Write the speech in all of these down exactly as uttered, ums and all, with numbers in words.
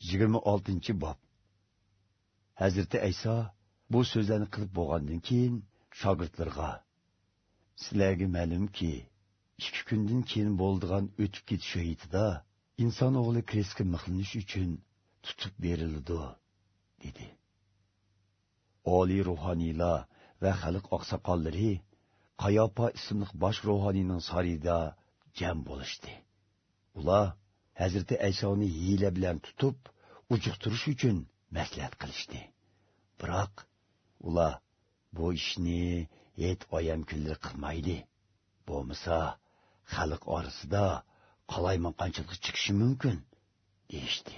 yigirma oltinchi bob. Hazreti Ayso bu so'zlarni qilib bo'lgandan keyin shogirdlarga: sizlarga ma'lumki, ikki kundan keyin bo'ldigan o'tib ketish hayotida inson o'g'li Kristga mixlanish uchun tutib berildi, dedi. Oliy ruhoniylar va xalq oqsoqollari Qayopa ismli bosh ruhoniyning sarayida jam bo'lishdi. Ular Hazreti Aysoni hiyla bilan tutib, ujuqtirish uchun maslahat qilishdi. Biroq ular bu ishni hech oyam kunlar qilmaydi. Bo'lmasa xalq orasida qalaymonqanchilik chiqishi mumkin, deyishdi.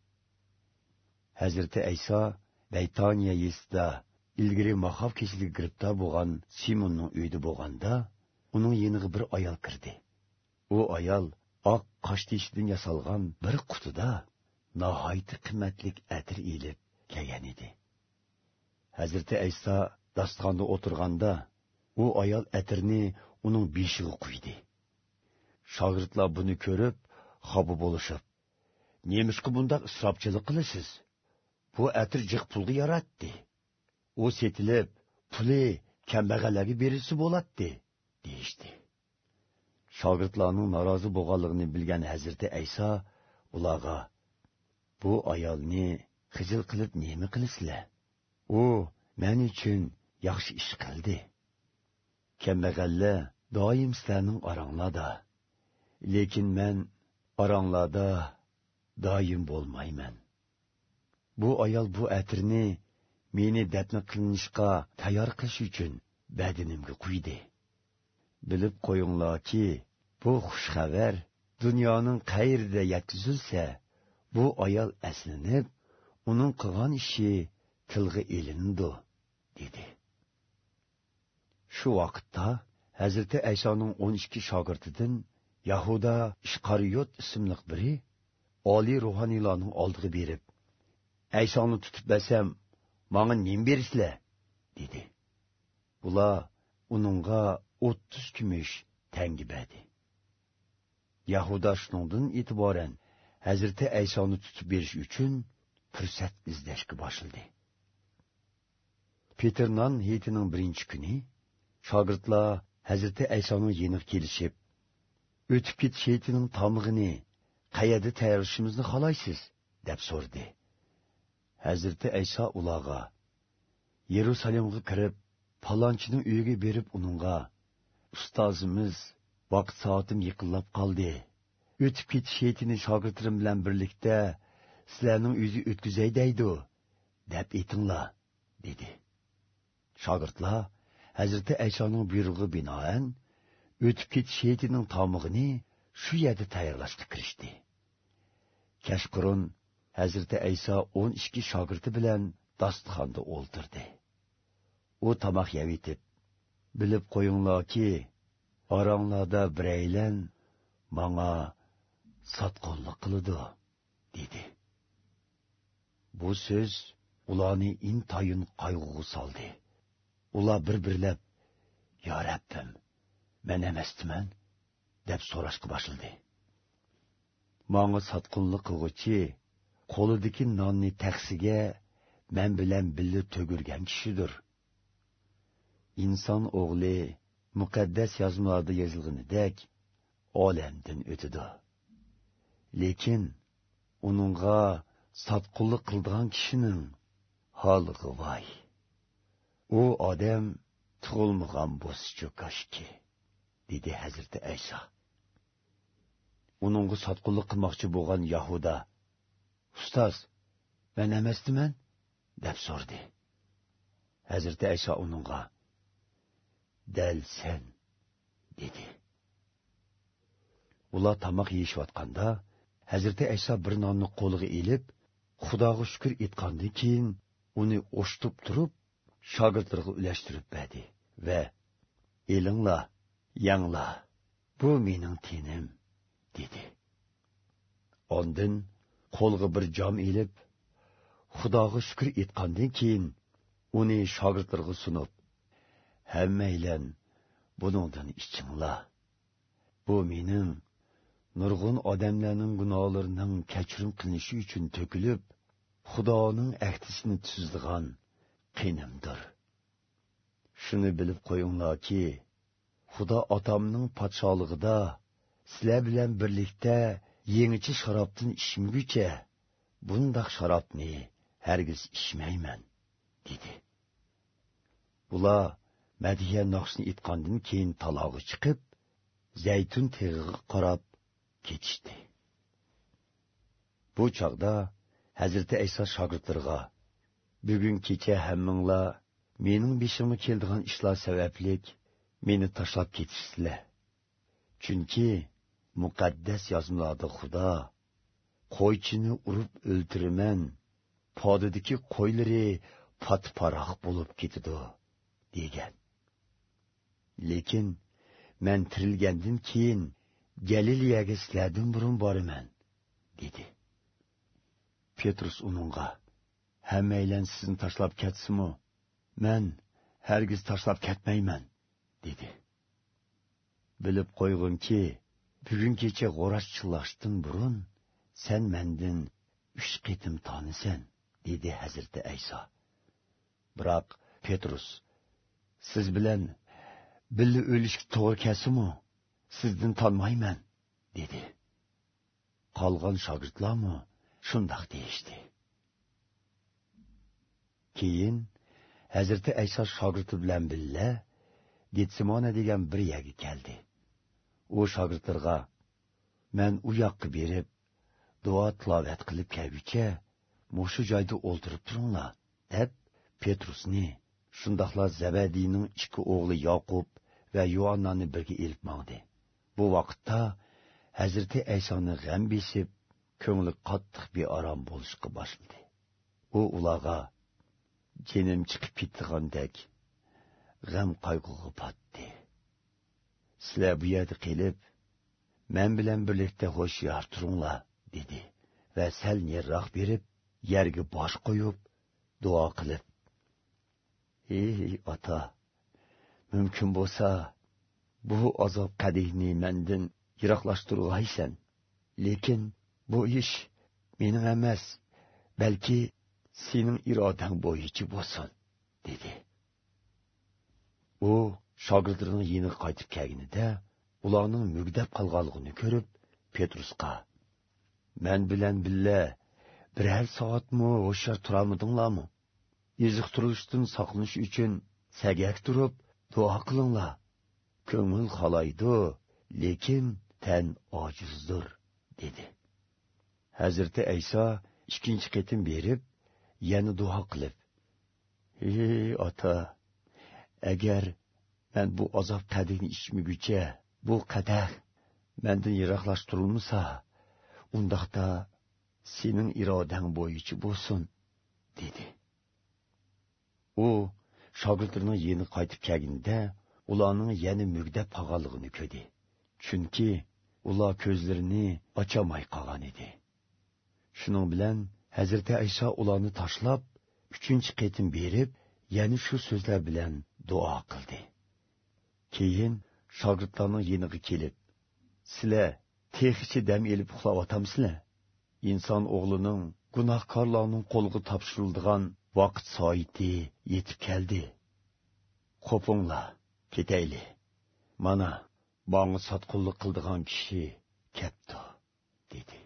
Hazreti Ayso Baytoniya yesida ilgari mahov kesiliga giribtor bo'lgan Simonning uyida bo'lganda, uning yeniga bir ayol kirdi. U ayol oq qosh teshidan yasalgan bir qutida nihoyatda qimmatlik atir ilib kelgan edi. Hazreti Ayso dastonda o'tirganda, u ayol atirni uning beshiga qo'ydi. Shogirdlar buni ko'rib, xafa bo'lishib: "Nemishqa bunday isrofchilik qilasiz? Bu atir jiq pulga yaratdi. U setilib, puli kambag'allarga berilsa bo'ladi", deyishdi. Shogirdlarning norozi bo'lganligini bilgan Hazreti Ayso ularga: "Bu ayolni xijil qilib nima qilasizlar? U men uchun yaxshi ish qildi. Kambag'allar doim sizlarning oranglarda, lekin men oranglarda doim bo'lmayman. Bu ayol bu atirni meni dafn qilinishga tayyor qilish uchun badinimga qo'ydi. Bilib qo'yinglarki, bu xush xabar dunyoning qayerida yetkazilsa, bu ayol aslinib, uning qilgan ishi tilga elindi", dedi. Shu vaqtda Hazreti Aysoning o'n ikki shogirdidan Yahuda Ishqariyot ismli biri oliy ruhoniylarning oldiga berib: "Aysoni tutib bersam, menga nima bersizlar?" dedi. Ular uningga o'ttiz kumush tangi berdi. Yahuda shundan e'tiboran Hazreti Aysoni tutib berish uchun fursat izlashga boshladi. Peternon heyitining birinchi kuni shogirdlar Hazreti Aysoning yeniga kelishib, o'tib ketish heyitining tomig'ini qayerda tayyorlashimizni xohlaysiz, deb so'radi. Hazreti Ayso ularga: "Yerusalimga kirib, falonchining uyiga berib uningga: Ustozimiz, vaqt soatim yaqinlab qoldi. O'tib ketish heyitini shogirdlarim bilan birlikda sizlarning uyingizga o'tkazay deydi, deb aytinglar", dedi. Shogirdlar Hazreti Aysoning buyrug'iga binoan o'tib ketish heyitining tomig'ini shu yerda tayyorlashga kirishdi. Kashqurun Hazreti Ayso o'n ikki shogirdi bilan dasturxonda o'ltirdi. U tomoq yeyitib: "Bilib qo'yinglarki, oranglarda biraylan menga sotqinlik qiladi", dedi. Bu so'z ularni intayin qayg'uga soldi. Ular bir-birlab: "Ya Rabbim, men emasman?" deb so'rashga boshladi. "Menga sotqinlik qilg'uchi qo'lidagi nonni taksiga men bilan birga to'girgan kishidir. Inson o'g'li muqaddas yozmalarda yozilganidek olamdan o'tadi. Lekin uningga sotqinlik qildigan kishining holiga voy. U odam tug'ilmagan bo'lsa koshki", dedi Hazreti Ayso. Uningga sotqinlik qilmoqchi bo'lgan Yahuda: "Ustoz, men emasman?" deb so'radi. Hazreti Ayso uningga: "Dal sen", dedi. Ular tomoq yeyishayotganda Hazreti Ayso bir nonni qo'liga elib, Xudoga shukr etgandan keyin uni o'shtib turib, shogirdlarga ulashtirib berdi va: "Elinglar, yanglar, bu mening tenim", dedi. Ondan qo'lga bir jom elib, Xudoga shukr etgandan keyin uni shogirdlarga sunib: "Hammanglar buningdan ichinglar. Bu mening nurg'un odamlarning gunohlarining kechirim qilinishi uchun to'kilib, Xudoning ahdisini tuzdigan qinimdir. Shuni bilib qo'yinglarki, Xudo otamning podsholigida sizlar bilan birlikda yangicha sharobdan ichmaguncha bundoq sharobni hargiz ichmayman, dedi. Ular Madiya naqshni aytgandan keyin taloga chiqib, Zaytun teg'iga qarab ketishdi. Bu chaqda Hazreti Ayso shogirdlarga: "Bugun kecha hammanglar mening beshimga keldigan ishlar sabablik meni tashlab ketisizlar. Chunki muqaddas yozmalarda Xudo qo'ychini urib o'ltiraman, podidagi qo'ylari patparoq bo'lib ketadi degan. Lekin men tirilgandan keyin Galileyaga sizlardan burun boraman, dedi. Petrus uningga: "Hammaylan sizni tashlab ketsinmi? Men hargiz tashlab ketmayman", dedi. Bilib qo'yg'inki, bugun kecha g'o'rash chillashdan burun sen mendan uch qitim tonisan, dedi Hazreti Ayso. Biroq Petrus: "Siz bilan birga o'lishga to'g'ri kelsa-mu, sizdan tanmayman", dedi. Qolgan shogirdlarmi shundoq deyishdi. Keyin Hazreti Ayso shogirdi bilan birga Getsemane degan bir yerga keldi. U shogirdlarga: "Men u yoqqa berib, duo tilovat qilib kelguncha, mushu joyda o'ltirib turinglar", deb Petrusni, shundoqla Zabadiyning ikki o'g'li Yoqub va Yohannani birga elib mangdi. Bu vaqtda Hazreti Aysoni g'am besib, ko'ngli qattiq beorom bo'lishga boshladi. U ularga jinim chiqib ketgandek g'am qayg'uga patdi. "Sizlar bu yerda qilib, men bilan birlikda ho'shyor turinglar", dedi va sal nariroq berib, yerga bosh qo'yib, duo qilib: "Ey ota, mumkin bo'lsa, bu azob qadihni mendan yiroqlashtirg'aysan. Lekin bu ish mening emas, balki sening irodang bo'yicha bo'lsin", dedi. U shogirdlarining yeniga qaytib kelganida, ularning mugdab qolganligini ko'rib, Petrusga: "Men bilan birga biror soatmi o'sha turolmadinglarmi? Iziq turishdan saqlanish uchun sagak turib duo qilinglar. Ko'ngil xolaydi, lekin tan ojizdir", dedi. Hazreti Ayso ikkinchi qitim berib, yana duo qilib: "Ey ota, agar men bu azob qadini ichmaguncha bu qadah mendan yiroqlashtirilmasa, undaqda sening irodang bo'yicha bo'lsin", dedi. U shogirdlarining yeni qaytib kelganida ularning yana mugdab qolganligini ko'rdi. Chunki ular ko'zlarini ochamay qolgan edi. Shuning bilan Hazreti Ayso ularni tashlab, uchinchi qitim berib, yana shu so'zlar bilan duo qildi. Keyin shogirdlarning yeniga kelib: "Sizlar texichi dam elib uxlayotamisizlar? Inson o'g'lining gunohkorlarning qo'liga topshiriladigan vaqt soati yetib keldi. Qo'pinglar, ketayli. Mana, bana sotqinlik qildigan kishi ketdi", dedi.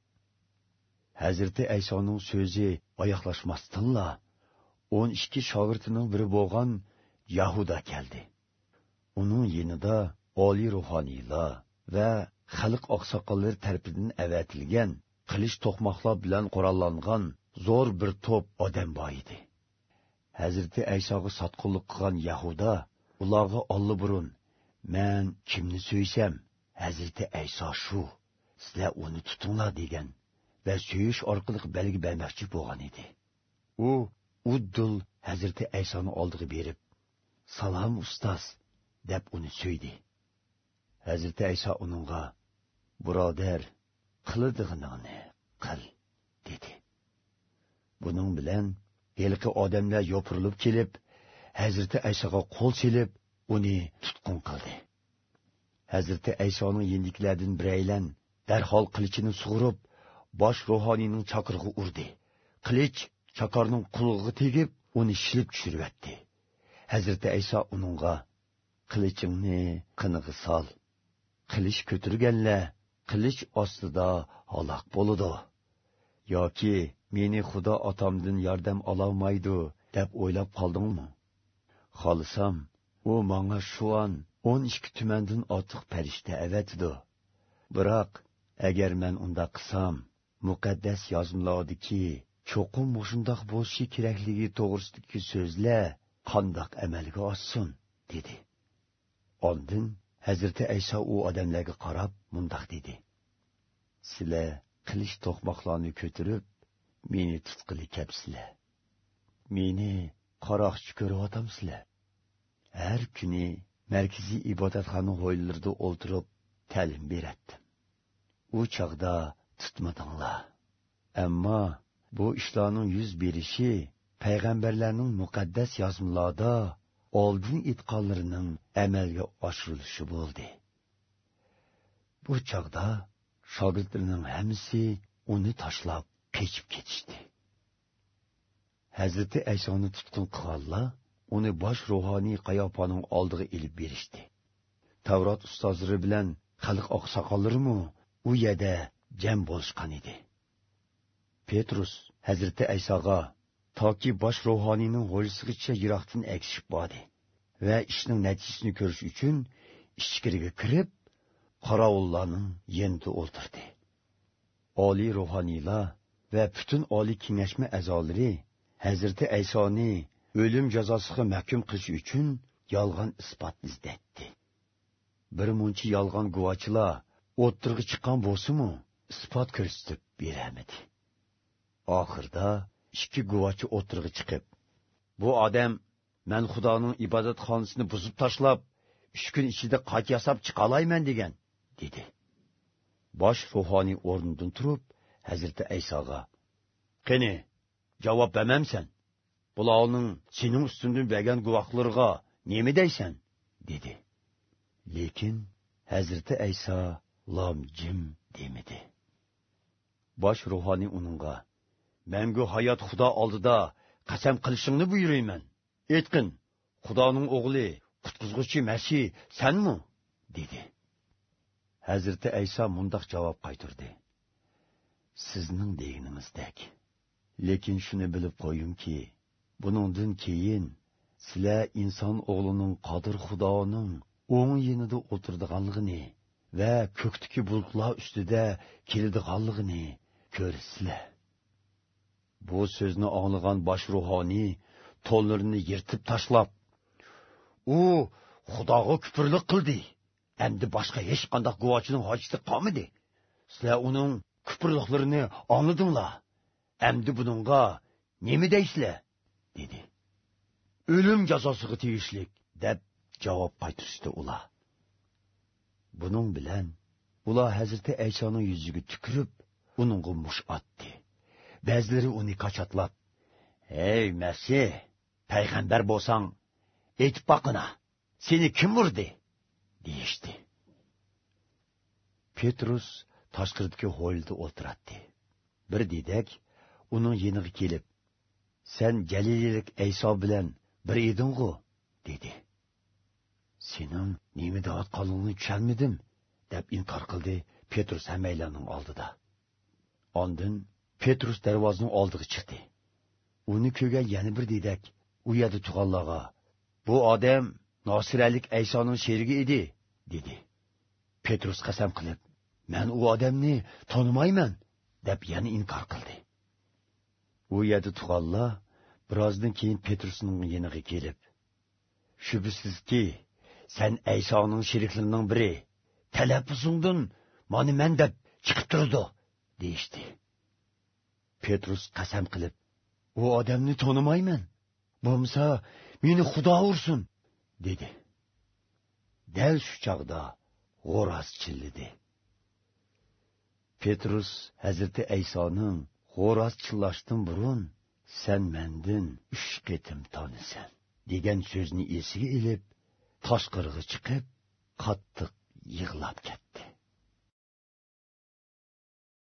Hazreti Aysoning so'zi oyoqlashmasdanla o'n ikki shogirdining biri bo'lgan Yahuda keldi. Uning yonida oliy ruhoniylar va xalq oqsoqollari tarafidan avatilgan qilich to'qmoqlar bilan qurollangan zo'r bir to'p odam bor edi. Hazreti Aysoga sotqinlik qilgan Yahuda ularga olliburun: "Men kimni so'ysam, Hazreti Ayso shu, sizlar uni tutinglar", degan va so'yish orqali belgi bermoqchi bo'lgan edi. U uddul Hazreti Aysoni oldiga berib: "Salom ustoz", deb uni so'ydi. Hazreti Ayso uningga: "Birodar, qiladiganingni qil", dedi. Buning bilan elki odamlar yopirilib kelib, Hazreti Aysoga qo'l silib, uni tutqun qildi. Hazreti Aysoning yeniklaridan biraylan darhol qilichini sug'urib, bosh ruhoniyning chaqirig'i urdi. Qilich chakarning qulog'iga tegib, uni shilib tushiribdi. Hazrati Ayso uningga: "Qilichingni qiniga sol. Qilich ko'tirganlar qilich ostida halok bo'ladi. Yoki meni Xudo otamdan yordam ololmaydi deb o'ylab qoldingmi? Xolisam, u menga shu an o'n ikki tumandan ortiq farishta avatidi. Biroq agar men unda qilsam, muqaddas yozmalardiki, cho'qim mushundoq bo'lishi kerakligi to'g'risidagi so'zlar qandoq amalga oshsin?" dedi. Ondan Hazrati Ayso u odamlarga qarab mundoq dedi: "Sizlar qilich to'qmoqlarni ko'tirib, meni tutqili kelibsizlar. Meni qaroqchi ko'ryotamsizlar. Har kuni markaziy ibodatxona hovlilarida o'ltirib ta'lim beratdim. U chaqda tutmadinglar. Ammo bu ishlarning yuz berishi payg'ambarlarning muqaddas yozmalarda oldin aytganlarining amalga oshirilishi bo'ldi." Bu chaqda shogirdlarning hammasi uni tashlab kechib ketishdi. Hazrati Aysoni tutqun qilganlar uni bosh ruhoniy Qayofaning oldiga ilib berishdi. Tavrot ustozlari bilan xalq oqsoqollarimi u yerda jam bo'lishgan edi. Petrus Hazrati Aysoga toki bosh ruhoniyning g'o'lisigacha yiroqdan egishib bordi va ishning natijasini ko'rish uchun ichkariga kirib, qorovullarning yanida o'ltirdi. Oliy ruhoniylar va butun oliy kengashma a'zolari Hazrati Aysoni o'lim jazosiga mahkum qilish uchun yolg'on isbot izlatdi. Bir muncha yolg'on guvohchilar o'ttirg'i chiqqan bo'lsa-mu, isbot ko'rsatib beramadi. Oxirda ikki guvohchi o'ttirg'i chiqib, "Bu odam men Xudoning ibodatxonasini buzib tashlab, uch kun ichida qayta yasab chiqa olayman" degan, dedi. Bosh ruhoniy o'rnidan turib, Hazrati Aysoga: "Qani, javob bermamsan? Bularning sening ustundan bergan guvohlarga nima deysan?" dedi. Lekin Hazrati Ayso lom jim demidi. Bosh ruhoniy uningga: "Mangu hayot Xudo oldida qasam qilishingni buyurayman. Aytqin, Xudoning o'g'li, qutqizguvchi Masih senmi?" dedi. Hazrati Ayso mundoq javob qaytardi: "Sizning deganingizdek. Lekin shuni bilib qo'yingki, buningdan keyin sizlar inson o'g'lining qodir Xudoning o'ng yonida o'tirdiganligini va ko'kdagi bulutlar ustida keladiganligini ko'rsizlar." Bu so'zni anglagan bosh ruhoniy to'nlarini yirtib tashlab, "U Xudoga kufrlik qildi. Endi boshqa hech qanday guvohchining hojati qolmadi. Sizlar uning kufrliklarini angladinglar. Endi buningga nima deysizlar?" dedi. "O'lim jazosiga tegishlik" deb javob qaytarishdi ular. Buning bilan ular Hazrati Aysoning yuziga tukirib, uningga mush otdi. Ba'zilari uni qachatlab: "Ey Masih, payg'ambar bo'lsang, aytib boqina, seni kim urdi?" deyishdi. Petrus tashqiridagi hovlida o'tiradi. Bir dedak uning yeniga kelib: "Sen Galiliyalik Ayso bilan bir eding-ku", dedi. "Sening nima deyotganingni tushunmadim" deb inkor qildi Petrus hammaylarning oldida. Ondan Petrus darvozaning oldiga chiqdi. Uni ko'rgan yana bir dedak u yerda turganlarga: "Bu odam Nosiralik Aysoning sherigi edi", dedi. Petrus qasam qilib: "Men u odamni tonimayman" deb yana inkor qildi. U yerda turganlar birozdan keyin Petrusning yeniga kelib: "Shubhisizki, sen Aysoning sheriklarining biri, talaffuzingdan mana men deb chiqib turdi" deyishdi. Petrus qasam qilib: "U odamni tonimayman. Bo'lmasa, meni Xudo ursin" dedi. Dal shu chaqda g'o'roz chilladi. Petrus Hazrati Aysoning g'o'roz chillashdan burun "Sen mendan uch qitim tonisan" degan so'zni esiga ilib, tashqariga chiqib, qattiq yig'lab ketdi.